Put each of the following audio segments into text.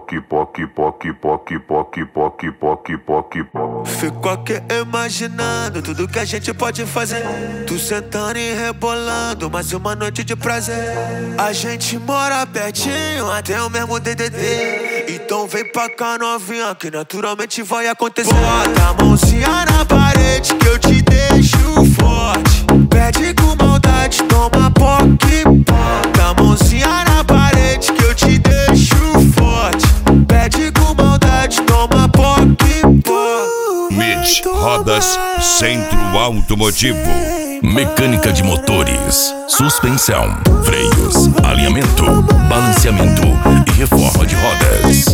Fico aqui imaginando tudo que a gente pode fazer. Tu sentando e rebolando, mais uma noite de prazer. A gente mora pertinho, até o mesmo DDD. Então vem pra cá novinha, que naturalmente vai acontecer. Bota a mãozinha na parede que eu te deixo forte. Pede com maldade, toma poque. Bota a mãozinha na parede que eu te deixo forte. Pede com maldade, toma poque. Mitch Rodas Centro Automotivo. Mecânica de motores, suspensão, freios, alinhamento, balanceamento e reforma de rodas.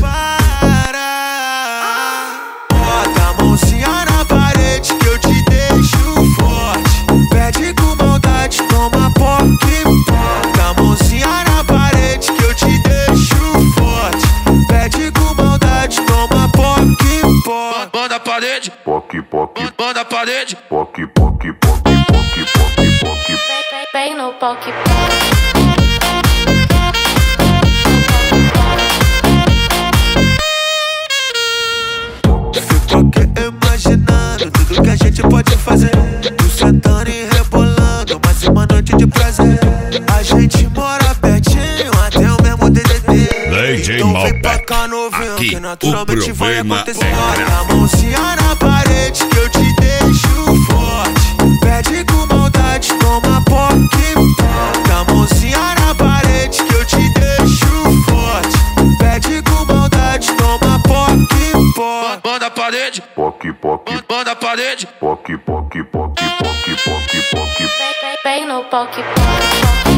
Bota a mãozinha na parede que eu te deixo forte. Pede com maldade, toma poque. Bota a mãozinha na parede que eu te deixo forte. Pede com maldade, toma poque. Banda a parede, banda a parede, Vem no poque. Fico aqui imaginando tudo que a gente pode fazer. Tu sentando e rebolando, mais uma noite de prazer. A gente mora pertinho, até o mesmo DDD. Então vem pra cá novinho, Aqui, que naturalmente o vai problema acontecer. é Bota a mãozinha na parede que eu te deixo forte. Pede com maldade, toma poque. Bota a mãozinha na parede que eu te deixo forte. Pede com maldade, toma poque. banda a parede, banda a parede. Vem no poque.